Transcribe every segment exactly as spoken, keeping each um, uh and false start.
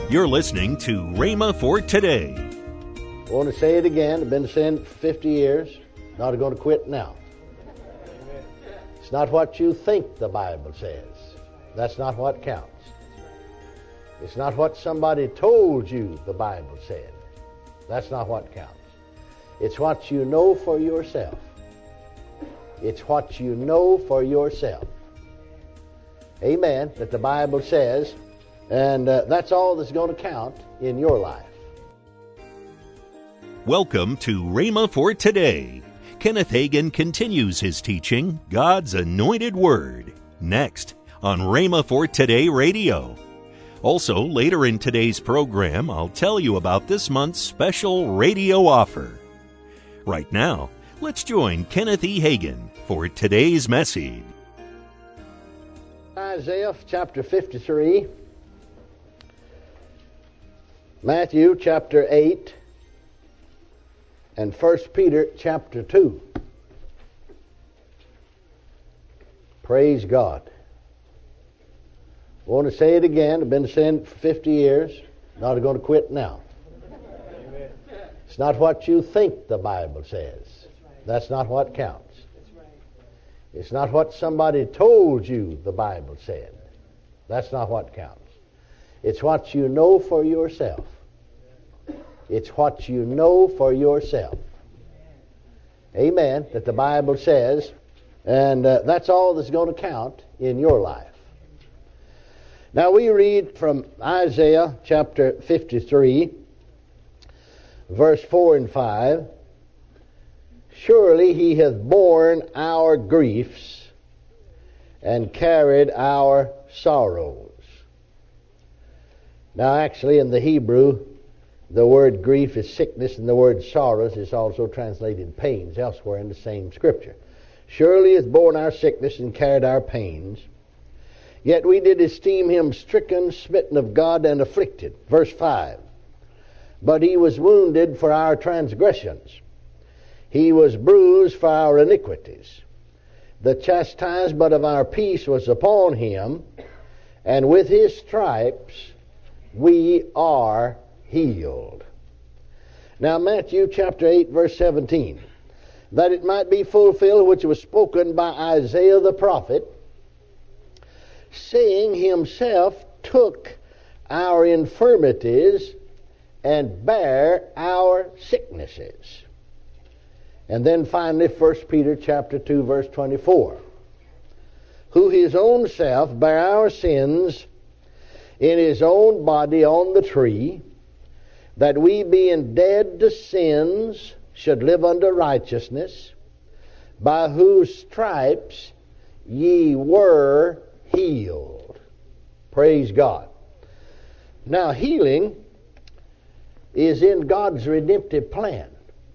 You're listening to Rhema for Today. I want to say it again. I've been saying it for fifty years. Not going to quit now. It's not what you think the Bible says. That's not what counts. It's not what somebody told you the Bible said. That's not what counts. It's what you know for yourself. It's what you know for yourself. Amen. That the Bible says, and uh, that's all that's going to count in your life. Welcome to Rhema for Today. Kenneth Hagin continues his teaching, God's Anointed Word, next on Rhema for Today Radio. Also, later in today's program, I'll tell you about this month's special radio offer. Right now, let's join Kenneth E. Hagin for today's message. Isaiah chapter fifty-three, Matthew chapter eight, and First Peter chapter two. Praise God. I want to say it again. I've been saying it for fifty years. Not going to quit now. Amen. It's not what you think the Bible says. That's not what counts. It's not what somebody told you the Bible said. That's not what counts. It's what you know for yourself. It's what you know for yourself. Amen. That the Bible says, and uh, that's all that's going to count in your life. Now we read from Isaiah chapter fifty-three, verse four and five. Surely he hath borne our griefs and carried our sorrows. Now actually in the Hebrew, the word grief is sickness, and the word sorrows is also translated pains elsewhere in the same scripture. Surely he hath borne our sickness and carried our pains. Yet we did esteem him stricken, smitten of God, and afflicted. Verse five. But he was wounded for our transgressions. He was bruised for our iniquities. The chastisement of our peace was upon him, and with his stripes we are healed. Now Matthew chapter eight, verse seventeen. That it might be fulfilled which was spoken by Isaiah the prophet, saying, himself took our infirmities and bare our sicknesses. And then finally, First Peter chapter two, verse twenty-four. Who his own self bare our sins in his own body on the tree, that we being dead to sins should live unto righteousness, by whose stripes ye were healed. Praise God. Now, healing is in God's redemptive plan.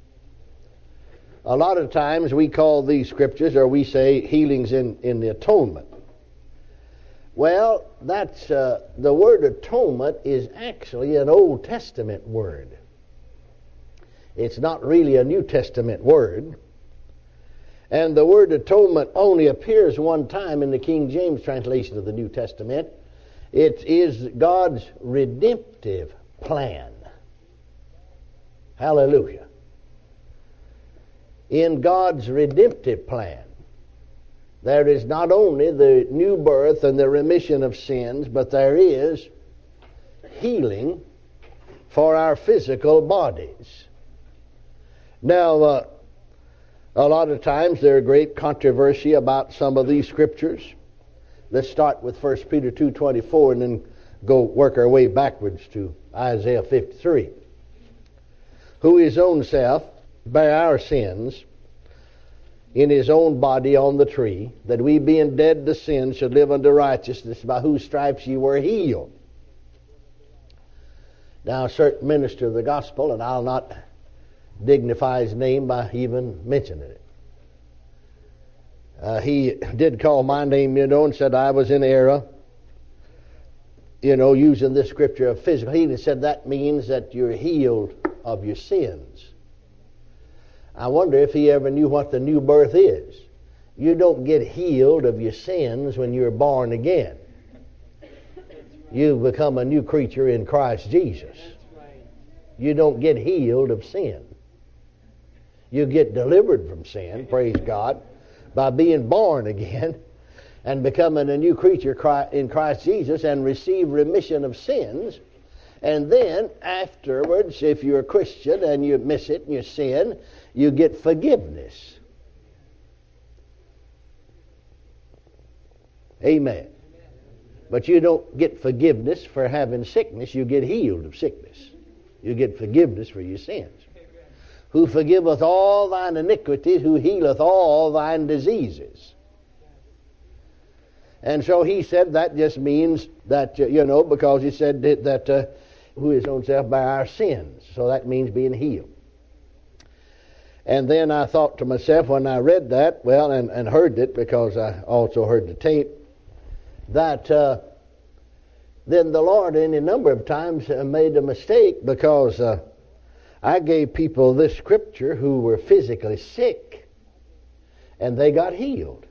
A lot of times we call these scriptures, or we say healing's in, in the atonement. Well, that's uh, the word atonement is actually an Old Testament word. It's not really a New Testament word. And the word atonement only appears one time in the King James translation of the New Testament. It is God's redemptive plan. Hallelujah. In God's redemptive plan, there is not only the new birth and the remission of sins, but there is healing for our physical bodies. Now, uh, a lot of times there's great controversy about some of these scriptures. Let's start with First Peter two twenty-four and then go work our way backwards to Isaiah fifty-three. Who his own self bare our sins in his own body on the tree, that we being dead to sin should live unto righteousness, by whose stripes ye were healed. Now a certain minister of the gospel, and I'll not dignify his name by even mentioning it. Uh, he did call my name, you know, and said I was in error, you know, using this scripture of physical healing. He said that means that you're healed of your sins. I wonder if he ever knew what the new birth is. You don't get healed of your sins when you're born again. You've become a new creature in Christ Jesus. You don't get healed of sin. You get delivered from sin, praise God, by being born again and becoming a new creature in Christ Jesus and receive remission of sins. And then afterwards, if you're a Christian and you miss it and you sin, you get forgiveness. Amen. But you don't get forgiveness for having sickness. You get healed of sickness. You get forgiveness for your sins. Who forgiveth all thine iniquities, who healeth all thine diseases. And so he said that just means that, uh, you know, because he said that, that uh, who his own self by our sins. So that means being healed. And then I thought to myself when I read that, well, and, and heard it, because I also heard the tape, that uh, then the Lord any number of times made a mistake, because uh, I gave people this scripture who were physically sick and they got healed.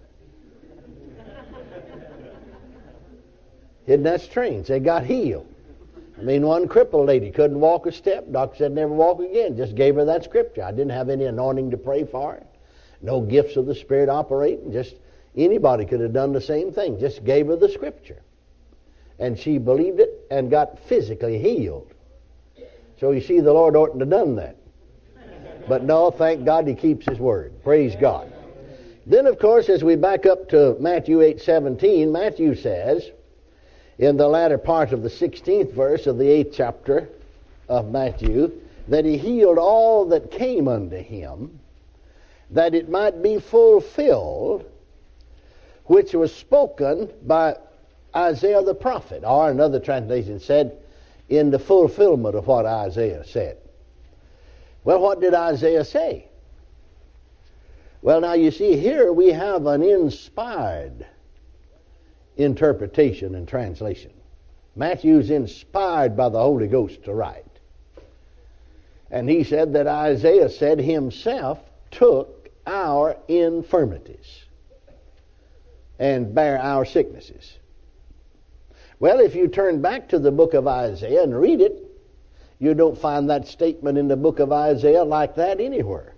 Isn't that strange? They got healed. I mean, one crippled lady couldn't walk a step. Doctor said never walk again. Just gave her that scripture. I didn't have any anointing to pray for her. No gifts of the Spirit operating. Just anybody could have done the same thing. Just gave her the scripture. And she believed it and got physically healed. So you see, the Lord oughtn't to have done that. But no, thank God he keeps his word. Praise God. Then, of course, as we back up to Matthew eight seventeen, Matthew says, in the latter part of the sixteenth verse of the eighth chapter of Matthew, that he healed all that came unto him, that it might be fulfilled, which was spoken by Isaiah the prophet. Or another translation said, in the fulfillment of what Isaiah said. Well, what did Isaiah say? Well, now you see, here we have an inspired interpretation and translation. Matthew's inspired by the Holy Ghost to write. And he said that Isaiah said himself took our infirmities and bare our sicknesses. Well, if you turn back to the book of Isaiah and read it, you don't find that statement in the book of Isaiah like that anywhere.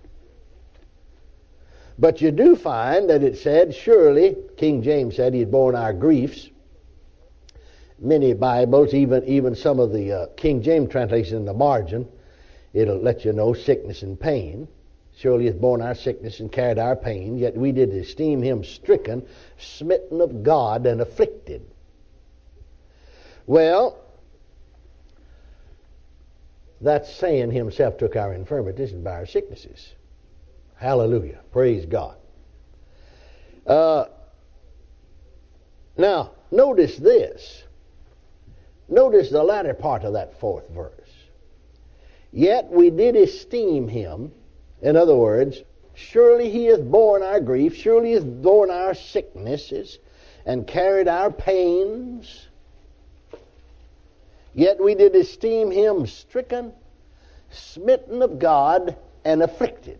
But you do find that it said, surely, King James said he had borne our griefs. Many Bibles, even, even some of the uh, King James translations in the margin, it'll let you know sickness and pain. Surely he hath borne our sickness and carried our pain, yet we did esteem him stricken, smitten of God, and afflicted. Well, that's saying himself took our infirmities and bare our sicknesses. Hallelujah. Praise God. Uh, now, notice this. Notice the latter part of that fourth verse. Yet we did esteem him. In other words, surely he hath borne our grief, surely he hath borne our sicknesses, and carried our pains. Yet we did esteem him stricken, smitten of God, and afflicted.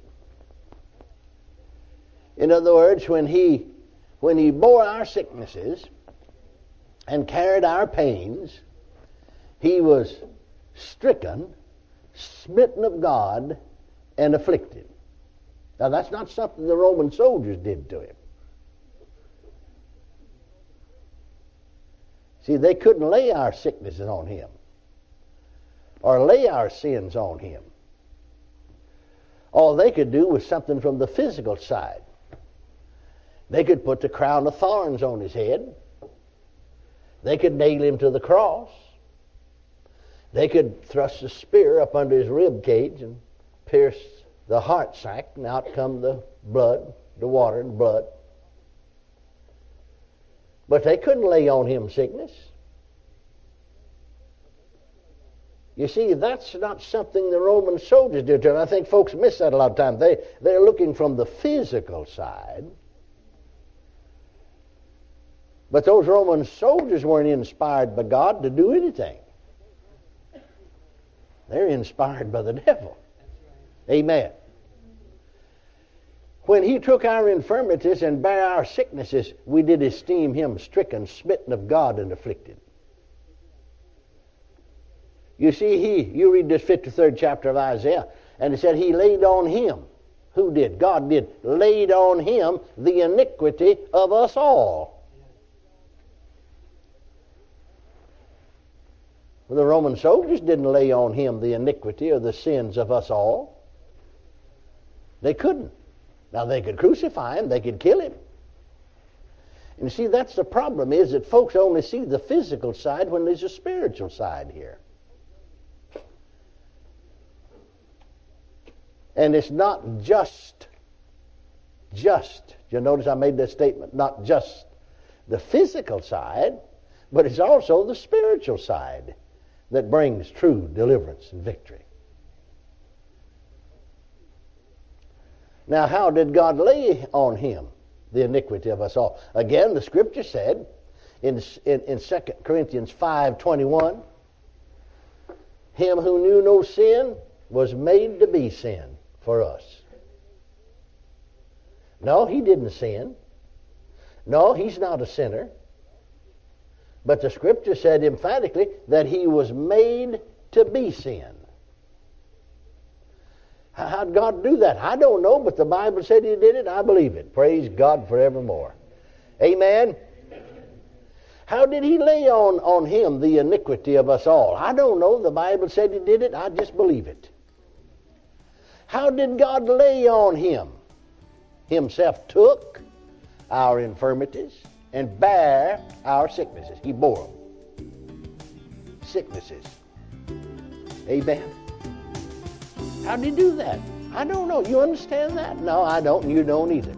In other words, when he, when he bore our sicknesses and carried our pains, he was stricken, smitten of God, and afflicted. Now that's not something the Roman soldiers did to him. See, they couldn't lay our sicknesses on him or lay our sins on him. All they could do was something from the physical side. They could put the crown of thorns on his head. They could nail him to the cross. They could thrust a spear up under his rib cage and pierce the heart sac, and out come the blood, the water and blood. But they couldn't lay on him sickness. You see, that's not something the Roman soldiers did to him. I think folks miss that a lot of times. They, they're looking from the physical side. But those Roman soldiers weren't inspired by God to do anything. They're inspired by the devil. Amen. When he took our infirmities and bare our sicknesses, we did esteem him stricken, smitten of God, and afflicted. You see, he, you read this fifty-third chapter of Isaiah, and it said he laid on him. Who did? God did. Laid on him the iniquity of us all. Well, the Roman soldiers didn't lay on him the iniquity or the sins of us all. They couldn't. Now, they could crucify him. They could kill him. And you see, that's the problem, is that folks only see the physical side when there's a spiritual side here. And it's not just, just, you notice I made that statement, not just the physical side, but it's also the spiritual side that brings true deliverance and victory. Now, how did God lay on him the iniquity of us all? Again, the Scripture said in, in, in Second Corinthians five twenty-one, him who knew no sin was made to be sin for us. No, he didn't sin. No, he's not a sinner. But the Scripture said emphatically that he was made to be sin. How'd God do that? I don't know, but the Bible said he did it. I believe it. Praise God forevermore. Amen? How did he lay on, on him the iniquity of us all? I don't know. The Bible said he did it. I just believe it. How did God lay on him? Himself took our infirmities and bare our sicknesses. He bore them. Sicknesses. Amen. How did he do that? I don't know. You understand that? No, I don't, and you don't either.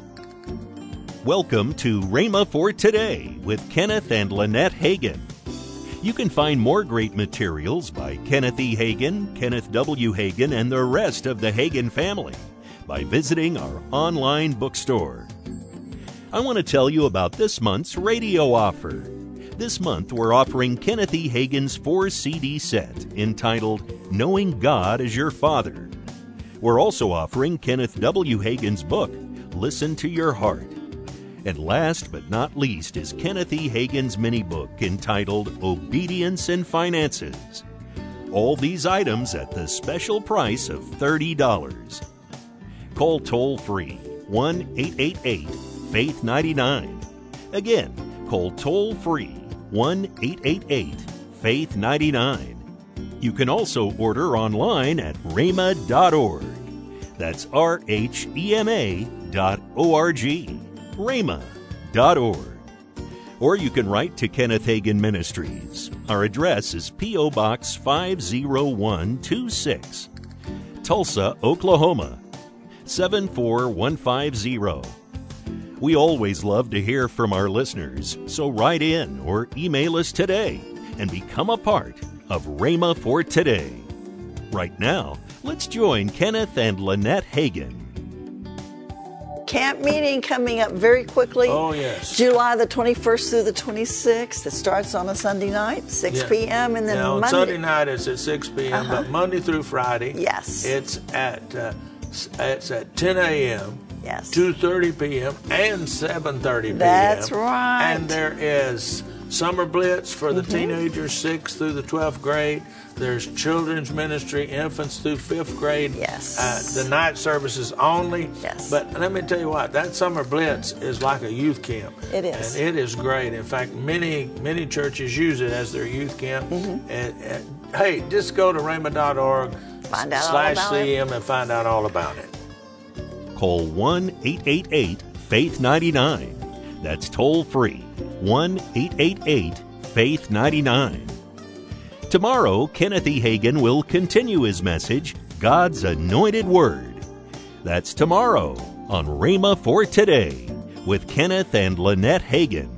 Welcome to Rhema for Today with Kenneth and Lynette Hagin. You can find more great materials by Kenneth E. Hagin, Kenneth W. Hagin, and the rest of the Hagin family by visiting our online bookstore. I want to tell you about this month's radio offer. This month, we're offering Kenneth E. Hagin's four C D set entitled Knowing God as Your Father. We're also offering Kenneth W. Hagin's book, Listen to Your Heart. And last but not least is Kenneth E. Hagin's mini-book entitled Obedience and Finances. All these items at the special price of thirty dollars. Call toll-free one eight eight eight, faith nine nine. Again, call toll-free one eight eight eight, faith nine nine. You can also order online at rhema dot org. That's R H E M A dot O R G. rhema dot org. Or you can write to Kenneth Hagin Ministries. Our address is P O. Box five oh one two six, Tulsa, Oklahoma seven four one five zero. We always love to hear from our listeners, so write in or email us today and become a part of Rhema for Today. Right now, let's join Kenneth and Lynette Hagin. Camp meeting coming up very quickly. Oh, yes. July the twenty-first through the twenty-sixth. It starts on a Sunday night, six Yeah. p.m. and then now, on Monday. Sunday night it's at six p.m., Uh-huh. but Monday through Friday, Yes. it's at uh, it's at ten a.m., Yes. two thirty p.m., and seven thirty p.m. That's right. And there is Summer Blitz for the Mm-hmm. teenagers, sixth through the twelfth grade. There's children's ministry, infants through fifth grade. Yes. Uh, the night services only. Yes. But let me tell you what, that Summer Blitz is like a youth camp. It is. And it is great. In fact, many many churches use it as their youth camp. Mm-hmm. And, and hey, just go to rhema dot org Find out all slash about C M and find out all about it. Call one eight eight eight, faith nine nine. That's toll free one eight eight eight, faith nine nine. Tomorrow, Kenneth E. Hagin will continue his message, God's Anointed Word. That's tomorrow on Rhema for Today with Kenneth and Lynette Hagin.